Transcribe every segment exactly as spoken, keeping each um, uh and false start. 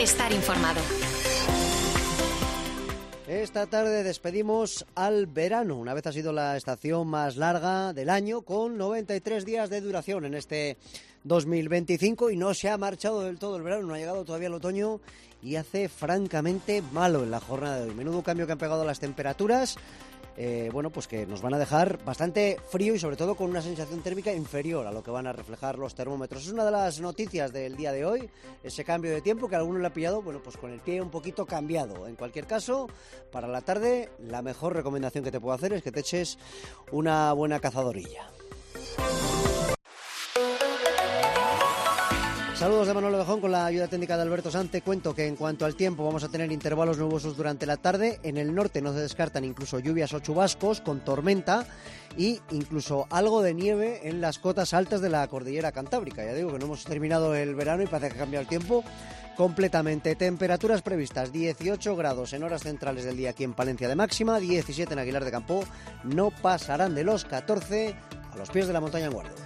estar informado. Esta tarde despedimos al verano, una vez ha sido la estación más larga del año, con noventa y tres días de duración en este dos mil veinticinco, y no se ha marchado del todo el verano, no ha llegado todavía el otoño y hace francamente malo en la jornada de hoy. Menudo cambio que han pegado las temperaturas. Eh, bueno, pues que nos van a dejar bastante frío y sobre todo con una sensación térmica inferior a lo que van a reflejar los termómetros. Es una de las noticias del día de hoy, ese cambio de tiempo que a alguno le ha pillado, bueno, pues con el pie un poquito cambiado. En cualquier caso, para la tarde, la mejor recomendación que te puedo hacer es que te eches una buena cazadorilla. Saludos de Manolo Bejón con la ayuda técnica de Alberto Sanz. Te cuento que en cuanto al tiempo vamos a tener intervalos nubosos durante la tarde. En el norte no se descartan incluso lluvias o chubascos con tormenta y incluso algo de nieve en las cotas altas de la cordillera cantábrica. Ya digo que no hemos terminado el verano y parece que ha cambiado el tiempo completamente. Temperaturas previstas: dieciocho grados en horas centrales del día aquí en Palencia de máxima, diecisiete en Aguilar de Campo, no pasarán de los catorce a los pies de la montaña en Guardo.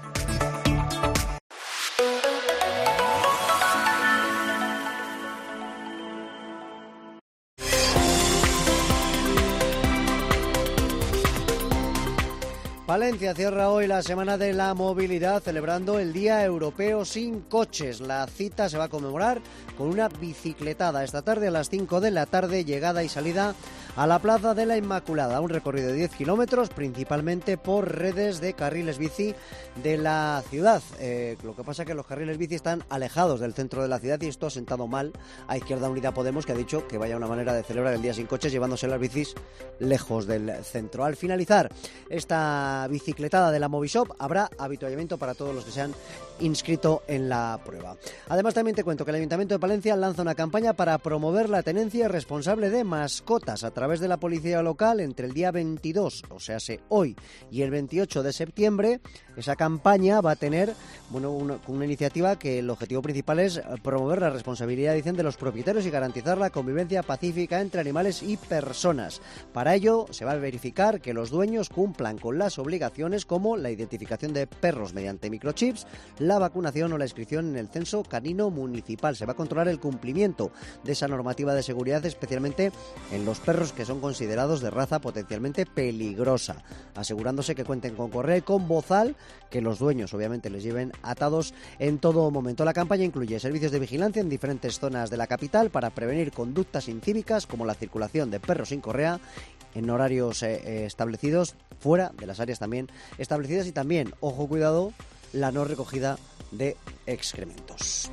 Palencia cierra hoy la Semana de la Movilidad celebrando el Día Europeo sin Coches. La cita se va a conmemorar con una bicicletada esta tarde a las cinco de la tarde, llegada y salida a la Plaza de la Inmaculada. Un recorrido de diez kilómetros, principalmente por redes de carriles bici de la ciudad. Eh, lo que pasa es que los carriles bici están alejados del centro de la ciudad y esto ha sentado mal a Izquierda Unida Podemos, que ha dicho que vaya una manera de celebrar el Día sin Coches llevándose las bicis lejos del centro. Al finalizar esta bicicletada de la Movishop habrá habituallamiento para todos los que se han inscrito en la prueba. Además, también te cuento que el Ayuntamiento de Palencia lanza una campaña para promover la tenencia responsable de mascotas a través de la policía local entre el día veintidós, o sea, hoy, y el veintiocho de septiembre. Esa campaña va a tener, bueno, una, una iniciativa que el objetivo principal es promover la responsabilidad, dicen, de los propietarios y garantizar la convivencia pacífica entre animales y personas. Para ello, se va a verificar que los dueños cumplan con las obligaciones como la identificación de perros mediante microchips, la vacunación o la inscripción en el censo canino municipal. Se va a controlar el cumplimiento de esa normativa de seguridad, especialmente en los perros que son considerados de raza potencialmente peligrosa, asegurándose que cuenten con correa y con bozal, que los dueños obviamente les lleven atados en todo momento. La campaña incluye servicios de vigilancia en diferentes zonas de la capital para prevenir conductas incívicas como la circulación de perros sin correa en horarios eh, establecidos fuera de las áreas también establecidas y también, ojo, cuidado, la no recogida de excrementos.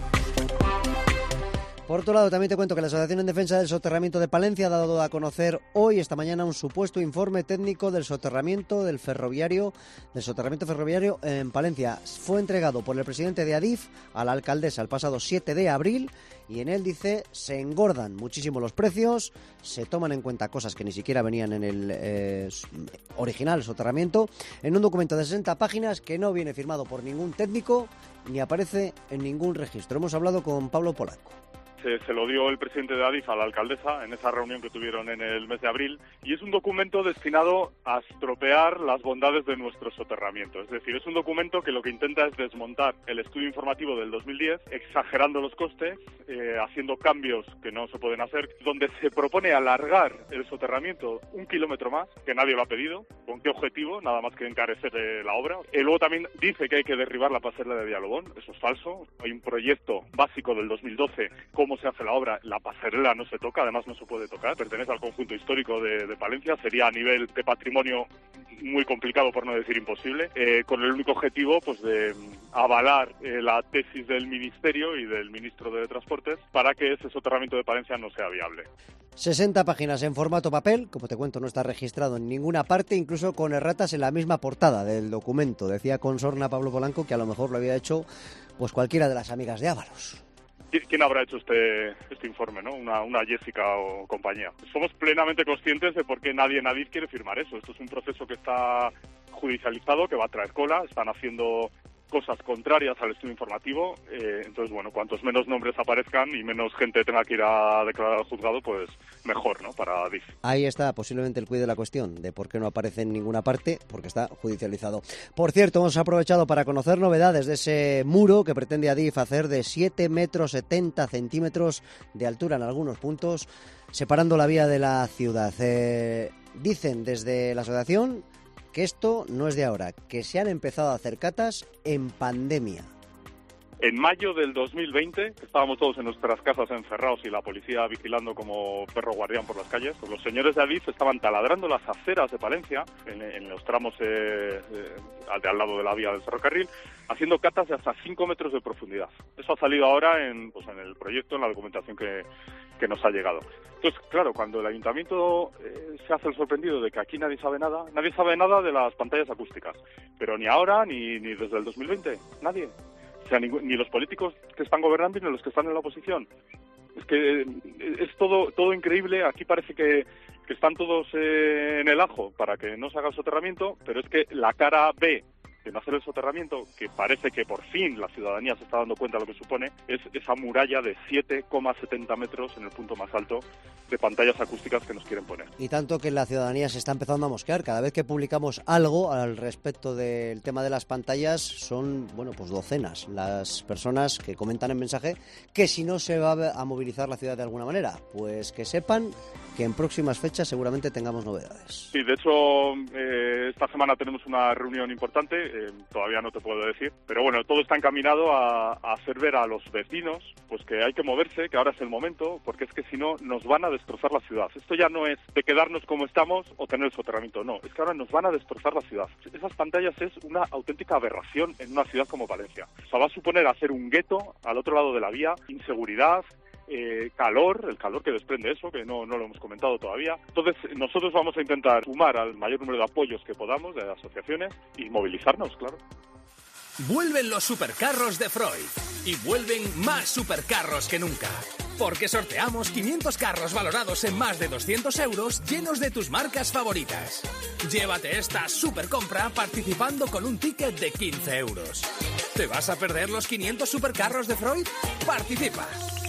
Por otro lado, también te cuento que la Asociación en Defensa del Soterramiento de Palencia ha dado a conocer hoy, esta mañana, un supuesto informe técnico del soterramiento del ferroviario, del soterramiento ferroviario en Palencia. Fue entregado por el presidente de Adif a la alcaldesa el pasado siete de abril y en él dice: se engordan muchísimo los precios, se toman en cuenta cosas que ni siquiera venían en el eh, original soterramiento, en un documento de sesenta páginas que no viene firmado por ningún técnico ni aparece en ningún registro. Hemos hablado con Pablo Polanco. Se, se lo dio el presidente de Adif a la alcaldesa en esa reunión que tuvieron en el mes de abril, y es un documento destinado a estropear las bondades de nuestro soterramiento. Es decir, es un documento que lo que intenta es desmontar el estudio informativo del dos mil diez, exagerando los costes, eh, haciendo cambios que no se pueden hacer, donde se propone alargar el soterramiento un kilómetro más, que nadie lo ha pedido. ¿Con qué objetivo? Nada más que encarecer eh, la obra. Y luego también dice que hay que derribar la pasarela de Villalobón. Eso es falso. Hay un proyecto básico del dos mil doce, cómo se hace la obra. La pasarela no se toca, además no se puede tocar, pertenece al conjunto histórico de, de Palencia, sería a nivel de patrimonio muy complicado, por no decir imposible, eh, con el único objetivo pues de avalar eh, la tesis del Ministerio y del Ministro de Transportes para que ese soterramiento de Palencia no sea viable. sesenta páginas en formato papel, como te cuento, no está registrado en ninguna parte, incluso con erratas en la misma portada del documento. Decía con sorna Pablo Polanco que a lo mejor lo había hecho pues cualquiera de las amigas de Ábalos. ¿Quién habrá hecho este este informe, no? Una, una Jessica o compañía. Somos plenamente conscientes de por qué nadie, nadie quiere firmar eso. Esto es un proceso que está judicializado, que va a traer cola. Están haciendo cosas contrarias al estudio informativo. Eh, entonces, bueno, cuantos menos nombres aparezcan y menos gente tenga que ir a declarar al juzgado, pues mejor, ¿no?, para Adif. Ahí está posiblemente el quid de la cuestión, de por qué no aparece en ninguna parte, porque está judicializado. Por cierto, hemos aprovechado para conocer novedades de ese muro que pretende Adif hacer de siete metros setenta centímetros de altura en algunos puntos, separando la vía de la ciudad. Eh, dicen desde la asociación que esto no es de ahora, que se han empezado a hacer catas en pandemia. En mayo del dos mil veinte, estábamos todos en nuestras casas encerrados y la policía vigilando como perro guardián por las calles, pues los señores de Adif estaban taladrando las aceras de Palencia, en, en los tramos eh, eh, de al lado de la vía del ferrocarril, haciendo catas de hasta cinco metros de profundidad. Eso ha salido ahora en, pues, en el proyecto, en la documentación que, que nos ha llegado. Entonces, claro, cuando el ayuntamiento eh, se hace el sorprendido de que aquí nadie sabe nada, nadie sabe nada de las pantallas acústicas, pero ni ahora ni, ni desde el dos mil veinte, nadie. O sea, ni, ni los políticos que están gobernando ni los que están en la oposición. Es que es todo todo increíble. Aquí parece que, que están todos eh, en el ajo para que no se haga el soterramiento, pero es que la cara B de no hacer el soterramiento, que parece que por fin la ciudadanía se está dando cuenta de lo que supone, es esa muralla de siete coma setenta metros en el punto más alto de pantallas acústicas que nos quieren poner. Y tanto que la ciudadanía se está empezando a mosquear. Cada vez que publicamos algo al respecto del tema de las pantallas, son, bueno, pues docenas las personas que comentan en mensaje que si no se va a movilizar la ciudad de alguna manera, pues que sepan que en próximas fechas seguramente tengamos novedades. Sí, de hecho, eh, esta semana tenemos una reunión importante, eh, todavía no te puedo decir, pero bueno, todo está encaminado a, a hacer ver a los vecinos pues que hay que moverse, que ahora es el momento, porque es que si no nos van a destrozar la ciudad. Esto ya no es de quedarnos como estamos o tener el soterramiento, no, es que ahora nos van a destrozar la ciudad. Esas pantallas es una auténtica aberración en una ciudad como Valencia. O sea, va a suponer hacer un gueto al otro lado de la vía, inseguridad, Eh, calor, el calor que desprende eso, que no, no lo hemos comentado todavía. Entonces, nosotros vamos a intentar sumar al mayor número de apoyos que podamos de asociaciones y movilizarnos, claro. Vuelven los supercarros de Freud y vuelven más supercarros que nunca. Porque sorteamos quinientos carros valorados en más de doscientos euros llenos de tus marcas favoritas. Llévate esta supercompra participando con un ticket de quince euros. ¿Te vas a perder los quinientos supercarros de Freud? Participa.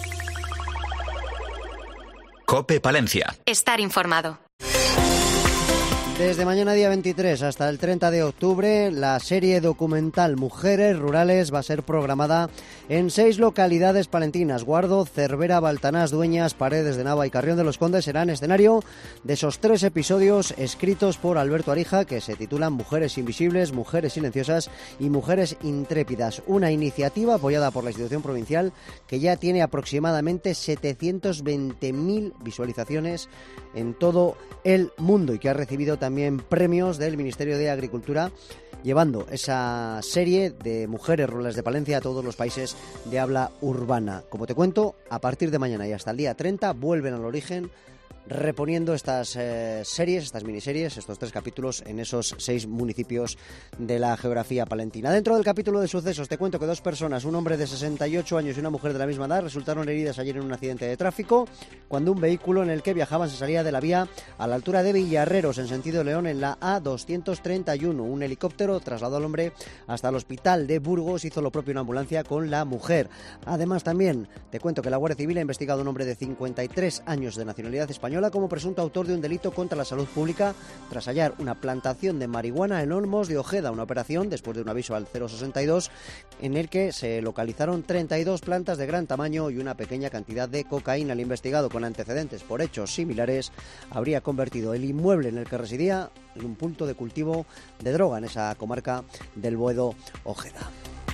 COPE Palencia. Estar informado. Desde mañana día veintitrés hasta el treinta de octubre, la serie documental Mujeres Rurales va a ser programada en seis localidades palentinas. Guardo, Cervera, Baltanás, Dueñas, Paredes de Nava y Carrión de los Condes serán escenario de esos tres episodios escritos por Alberto Arija, que se titulan Mujeres Invisibles, Mujeres Silenciosas y Mujeres Intrépidas. Una iniciativa apoyada por la institución provincial que ya tiene aproximadamente setecientos veinte mil visualizaciones en todo el mundo y que ha recibido también también premios del Ministerio de Agricultura, llevando esa serie de Mujeres Rurales de Palencia a todos los países de habla urbana. Como te cuento, a partir de mañana y hasta el día treinta vuelven al origen, reponiendo estas eh, series, estas miniseries, estos tres capítulos en esos seis municipios de la geografía palentina. Dentro del capítulo de sucesos te cuento que dos personas, un hombre de sesenta y ocho años y una mujer de la misma edad, resultaron heridas ayer en un accidente de tráfico cuando un vehículo en el que viajaban se salía de la vía a la altura de Villarreros, en sentido León, en la A doscientos treinta y uno. Un helicóptero trasladó al hombre hasta el hospital de Burgos, hizo lo propio una ambulancia con la mujer. Además, también te cuento que la Guardia Civil ha investigado a un hombre de cincuenta y tres años de nacionalidad española como presunto autor de un delito contra la salud pública tras hallar una plantación de marihuana en Olmos de Ojeda, una operación después de un aviso al cero sesenta y dos en el que se localizaron treinta y dos plantas de gran tamaño y una pequeña cantidad de cocaína. El investigado, con antecedentes por hechos similares, habría convertido el inmueble en el que residía en un punto de cultivo de droga en esa comarca del Boedo Ojeda.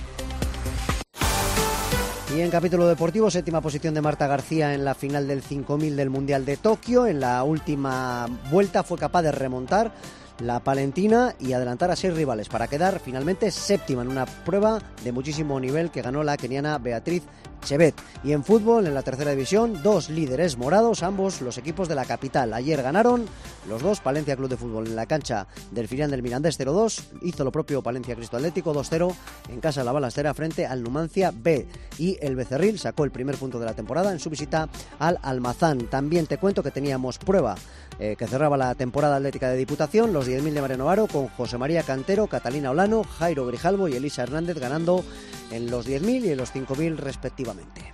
Y en capítulo deportivo, séptima posición de Marta García en la final del cinco mil del Mundial de Tokio. En la última vuelta fue capaz de remontar la palentina y adelantar a seis rivales para quedar finalmente séptima en una prueba de muchísimo nivel que ganó la keniana Beatriz Chebet. Y en fútbol, en la tercera división, dos líderes morados, ambos los equipos de la capital. Ayer ganaron los dos, Palencia Club de Fútbol en la cancha del filial del Mirandés cero dos, hizo lo propio Palencia Cristo Atlético dos cero en casa de la Balastera frente al Numancia B, y el Becerril sacó el primer punto de la temporada en su visita al Almazán. También te cuento que teníamos prueba eh, que cerraba la temporada atlética de Diputación, los los diez mil de Mariano Aro, con José María Cantero, Catalina Olano, Jairo Grijalvo y Elisa Hernández ganando en los diez mil y en los cinco mil respectivamente.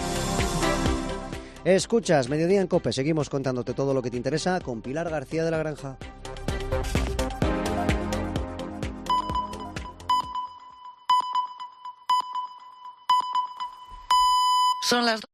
Escuchas Mediodía en COPE, seguimos contándote todo lo que te interesa con Pilar García de la Granja. Son las